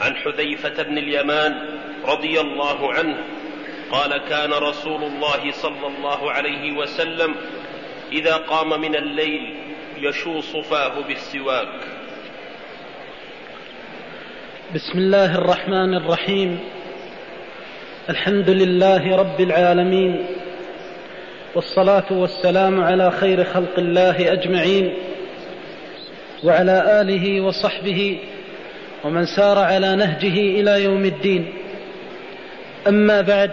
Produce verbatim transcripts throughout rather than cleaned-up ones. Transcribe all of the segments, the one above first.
عن حذيفة بن اليمان رضي الله عنه قال: كان رسول الله صلى الله عليه وسلم إذا قام من الليل يشوص فاه بالسواك. بسم الله الرحمن الرحيم. الحمد لله رب العالمين، والصلاة والسلام على خير خلق الله أجمعين، وعلى آله وصحبه ومن سار على نهجه إلى يوم الدين. أما بعد،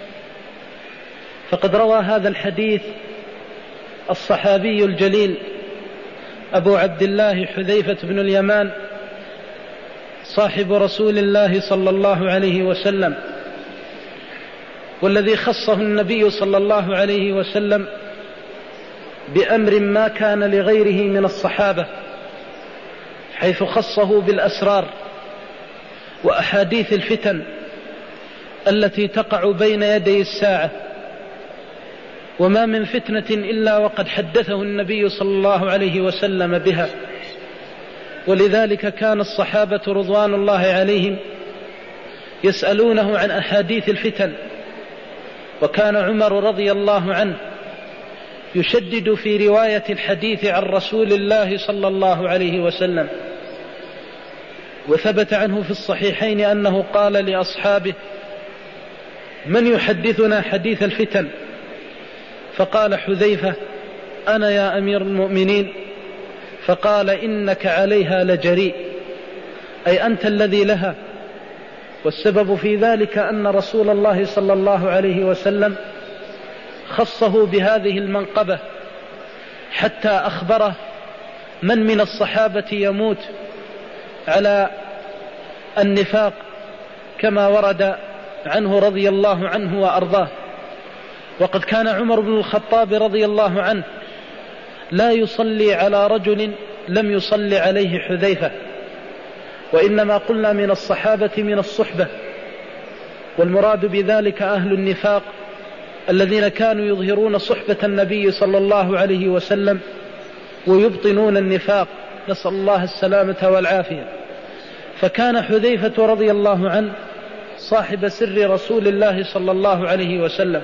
فقد روى هذا الحديث الصحابي الجليل أبو عبد الله حذيفة بن اليمان صاحب رسول الله صلى الله عليه وسلم، والذي خصه النبي صلى الله عليه وسلم بأمر ما كان لغيره من الصحابة، حيث خصه بالأسرار وأحاديث الفتن التي تقع بين يدي الساعة. وما من فتنة إلا وقد حدثه النبي صلى الله عليه وسلم بها، ولذلك كان الصحابة رضوان الله عليهم يسألونه عن أحاديث الفتن، وكان عمر رضي الله عنه يشدد في رواية الحديث عن رسول الله صلى الله عليه وسلم. وثبت عنه في الصحيحين أنه قال لأصحابه: من يحدثنا حديث الفتن؟ فقال حذيفة: أنا يا أمير المؤمنين. فقال: إنك عليها لجريء، أي أنت الذي لها. والسبب في ذلك أن رسول الله صلى الله عليه وسلم خصه بهذه المنقبة، حتى أخبره من من الصحابة يموت على النفاق، كما ورد عنه رضي الله عنه وأرضاه. وقد كان عمر بن الخطاب رضي الله عنه لا يصلي على رجل لم يصلي عليه حذيفة، وإنما قلنا من الصحابة من الصحبة، والمراد بذلك أهل النفاق الذين كانوا يظهرون صحبة النبي صلى الله عليه وسلم ويبطنون النفاق، نسأل الله السلامة والعافية. فكان حذيفة رضي الله عنه صاحب سر رسول الله صلى الله عليه وسلم،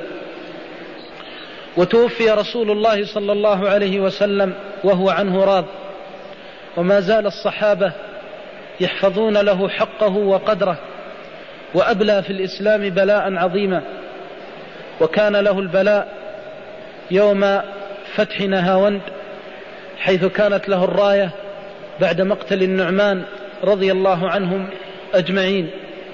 وتوفي رسول الله صلى الله عليه وسلم وهو عنه راض، وما زال الصحابة يحفظون له حقه وقدره، وأبلى في الإسلام بلاء عظيما. وكان له البلاء يوم فتح نهاوند، حيث كانت له الراية بعد مقتل النعمان رضي الله عنهم أجمعين.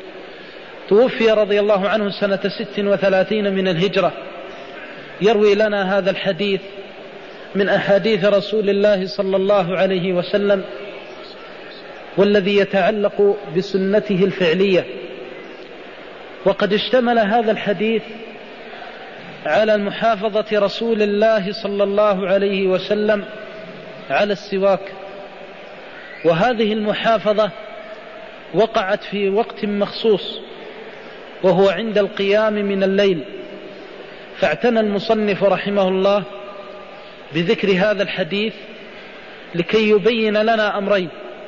توفي رضي الله عنه سنة ست وثلاثين من الهجرة. يروي لنا هذا الحديث من أحاديث رسول الله صلى الله عليه وسلم، والذي يتعلق بسنته الفعلية. وقد اشتمل هذا الحديث على المحافظة رسول الله صلى الله عليه وسلم على السواك، وهذه المحافظة وقعت في وقت مخصوص، وهو عند القيام من الليل. فاعتنى المصنف رحمه الله بذكر هذا الحديث لكي يبين لنا أمرين.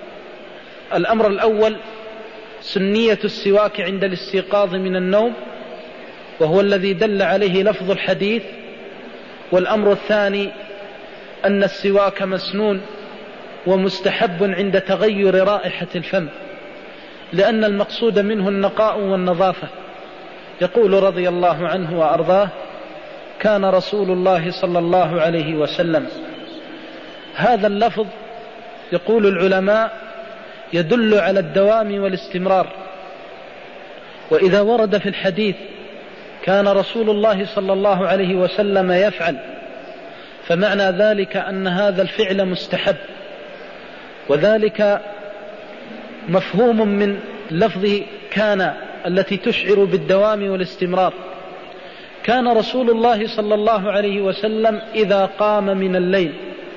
الأمر الأول سنية السواك عند الاستيقاظ من النوم، وهو الذي دل عليه لفظ الحديث. والأمر الثاني أن السواك مسنون ومستحب عند تغير رائحة الفم، لأن المقصود منه النقاء والنظافة. يقول رضي الله عنه وأرضاه: كان رسول الله صلى الله عليه وسلم. هذا اللفظ يقول العلماء يدل على الدوام والاستمرار. وإذا ورد في الحديث كان رسول الله صلى الله عليه وسلم يفعل، فمعنى ذلك أن هذا الفعل مستحب، وذلك مفهوم من لفظ كان التي تشعر بالدوام والاستمرار. كان رسول الله صلى الله عليه وسلم إذا قام من الليل،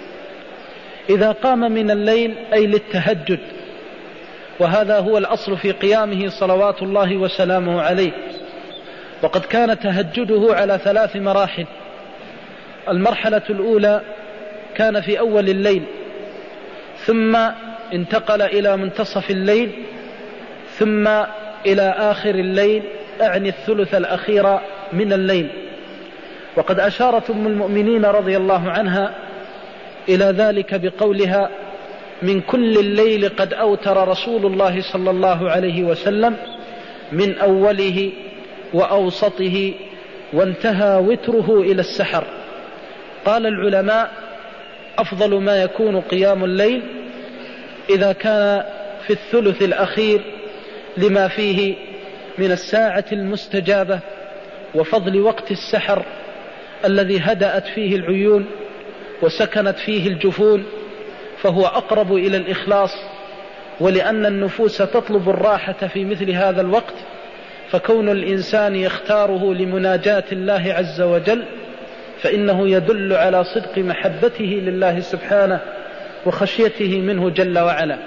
إذا قام من الليل أي للتهجد، وهذا هو الأصل في قيامه صلوات الله وسلامه عليه. وقد كان تهجده على ثلاث مراحل. المرحلة الأولى كان في أول الليل، ثم انتقل إلى منتصف الليل، ثم إلى آخر الليل، أعني الثلث الأخير من الليل. وقد أشارت أم المؤمنين رضي الله عنها إلى ذلك بقولها: من كل الليل قد أوتر رسول الله صلى الله عليه وسلم من أوله وأوسطه وانتهى وتره إلى السحر. قال العلماء: أفضل ما يكون قيام الليل إذا كان في الثلث الأخير لما فيه من الساعة المستجابة وفضل وقت السحر الذي هدأت فيه العيون وسكنت فيه الجفون، فهو أقرب إلى الإخلاص. ولأن النفوس تطلب الراحة في مثل هذا الوقت، فكون الإنسان يختاره لمناجاة الله عز وجل فإنه يدل على صدق محبته لله سبحانه وخشيته منه جل وعلا.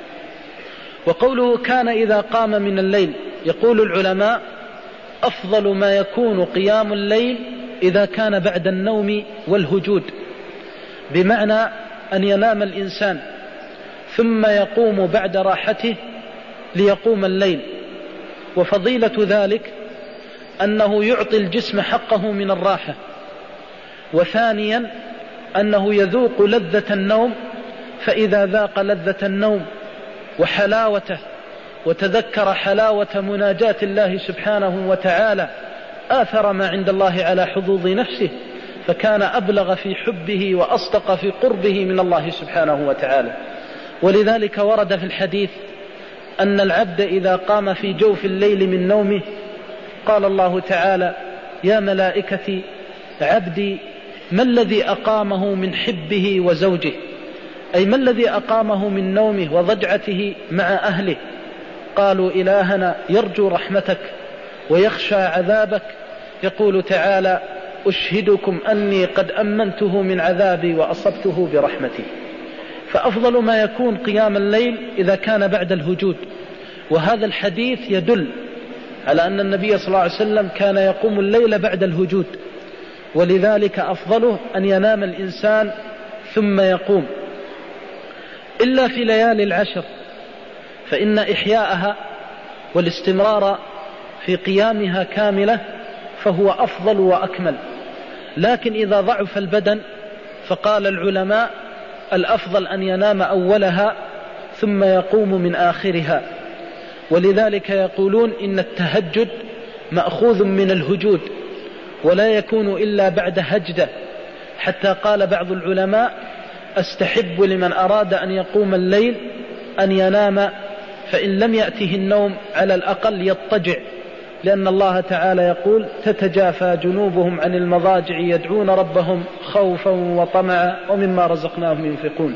وقوله كان إذا قام من الليل، يقول العلماء: أفضل ما يكون قيام الليل إذا كان بعد النوم والهجود، بمعنى أن ينام الإنسان ثم يقوم بعد راحته ليقوم الليل. وفضيلة ذلك أنه يعطي الجسم حقه من الراحة، وثانيا أنه يذوق لذة النوم، فإذا ذاق لذة النوم وحلاوته وتذكر حلاوة مناجاة الله سبحانه وتعالى آثر ما عند الله على حظوظ نفسه، فكان أبلغ في حبه وأصدق في قربه من الله سبحانه وتعالى. ولذلك ورد في الحديث أن العبد إذا قام في جوف الليل من نومه قال الله تعالى: يا ملائكتي عبدي ما الذي أقامه من حبه وزوجه، أي ما الذي أقامه من نومه وضجعته مع أهله؟ قالوا: إلهنا يرجو رحمتك ويخشى عذابك. يقول تعالى: أشهدكم أني قد أمنته من عذابي وأصبته برحمتي. فأفضل ما يكون قيام الليل إذا كان بعد الهجود. وهذا الحديث يدل على أن النبي صلى الله عليه وسلم كان يقوم الليل بعد الهجود، ولذلك أفضله أن ينام الإنسان ثم يقوم، إلا في ليالي العشر، فإن إحياءها والاستمرار في قيامها كاملة فهو أفضل وأكمل. لكن إذا ضعف البدن فقال العلماء: الأفضل أن ينام أولها ثم يقوم من آخرها. ولذلك يقولون إن التهجد مأخوذ من الهجود ولا يكون إلا بعد هجدة، حتى قال بعض العلماء: أستحب لمن أراد أن يقوم الليل أن ينام، فإن لم يأته النوم على الأقل يضطجع، لأن الله تعالى يقول: تتجافى جنوبهم عن المضاجع يدعون ربهم خوفا وطمعا ومما رزقناهم ينفقون.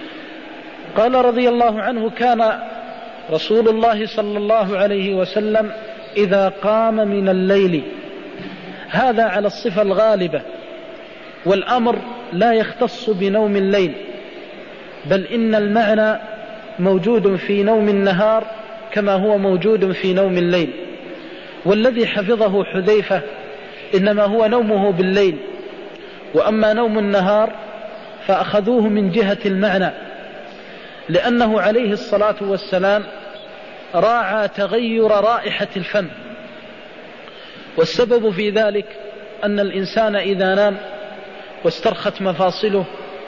قال رضي الله عنه: كان رسول الله صلى الله عليه وسلم إذا قام من الليل، هذا على الصفة الغالبة، والأمر لا يختص بنوم الليل، بل إن المعنى موجود في نوم النهار كما هو موجود في نوم الليل. والذي حفظه حذيفة إنما هو نومه بالليل، وأما نوم النهار فأخذوه من جهة المعنى، لأنه عليه الصلاة والسلام راعى تغير رائحة الفم. والسبب في ذلك أن الإنسان إذا نام واسترخت مفاصله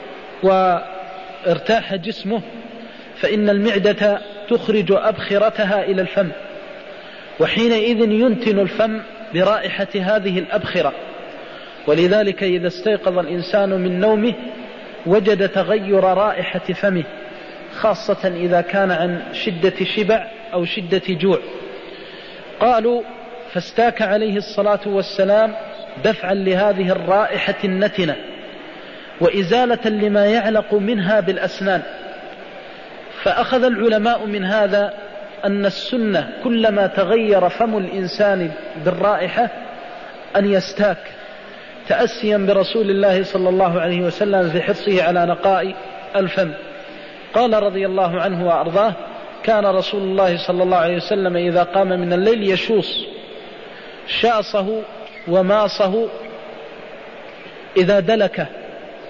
وارتاح جسمه فإن المعدة تخرج أبخرتها إلى الفم، وحينئذ ينتن الفم برائحة هذه الأبخرة. ولذلك إذا استيقظ الإنسان من نومه وجد تغير رائحة فمه، خاصة إذا كان عن شدة شبع أو شدة جوع. قالوا: فاستاك عليه الصلاة والسلام دفعا لهذه الرائحة النتنة وإزالة لما يعلق منها بالأسنان. فأخذ العلماء من هذا أن السنة كلما تغير فم الإنسان بالرائحة أن يستاك، تأسيا برسول الله صلى الله عليه وسلم في حرصه على نقاء الفم. قال رضي الله عنه وأرضاه: كان رسول الله صلى الله عليه وسلم إذا قام من الليل يشوص شاصه وماصه إذا دلكه،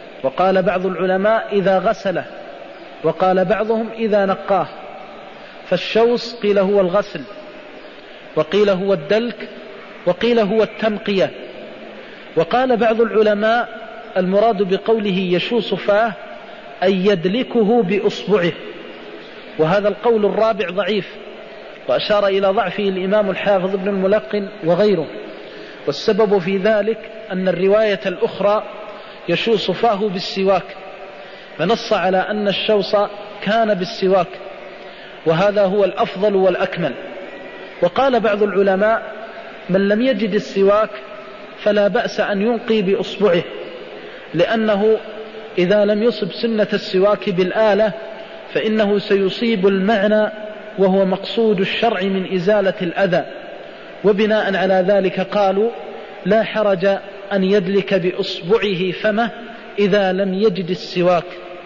وقال بعض العلماء إذا غسله، وقال بعضهم إذا نقاه. فالشوص قيل هو الغسل، وقيل هو الدلك، وقيل هو التنقية. وقال بعض العلماء المراد بقوله يشوص فاه أن يدلكه بأصبعه، وهذا القول الرابع ضعيف، وأشار إلى ضعفه الإمام الحافظ ابن الملقن وغيره. والسبب في ذلك أن الرواية الأخرى يشوص فاه بالسواك، فنص على أن الشوص كان بالسواك، وهذا هو الأفضل والأكمل. وقال بعض العلماء من لم يجد السواك فلا بأس أن ينقي بأصبعه، لأنه إذا لم يصب سنة السواك بالآلة فإنه سيصيب المعنى وهو مقصود الشرع من إزالة الأذى. وبناء على ذلك قالوا لا حرج أن يدلك بأصبعه فمه إذا لم يجد السواك.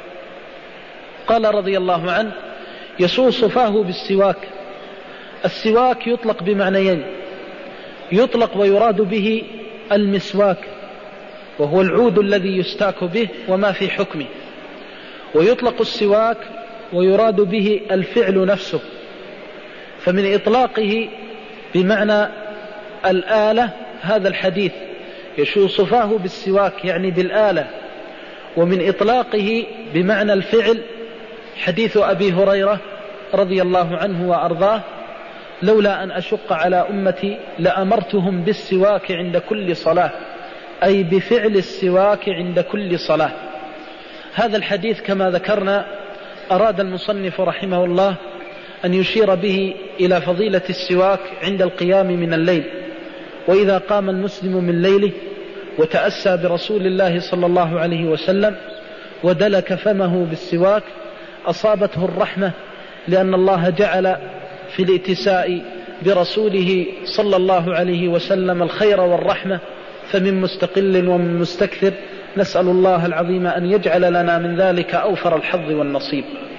قال رضي الله عنه يشوص فاه بالسواك. السواك يطلق بمعنيين، يطلق ويراد به المسواك وهو العود الذي يستاك به وما في حكمه، ويطلق السواك ويراد به الفعل نفسه. فمن إطلاقه بمعنى الآلة هذا الحديث يشوص فاه بالسواك يعني بالآلة، ومن إطلاقه بمعنى الفعل حديث أبي هريرة رضي الله عنه وأرضاه لولا أن أشق على أمتي لأمرتهم بالسواك عند كل صلاة، أي بفعل السواك عند كل صلاة. هذا الحديث كما ذكرنا أراد المصنف رحمه الله أن يشير به إلى فضيلة السواك عند القيام من الليل. وإذا قام المسلم من ليله وتأسى برسول الله صلى الله عليه وسلم ودلك فمه بالسواك أصابته الرحمة، لأن الله جعل في الاتساء برسوله صلى الله عليه وسلم الخير والرحمة، فمن مستقل ومن مستكثر. نسأل الله العظيم أن يجعل لنا من ذلك أوفر الحظ والنصيب.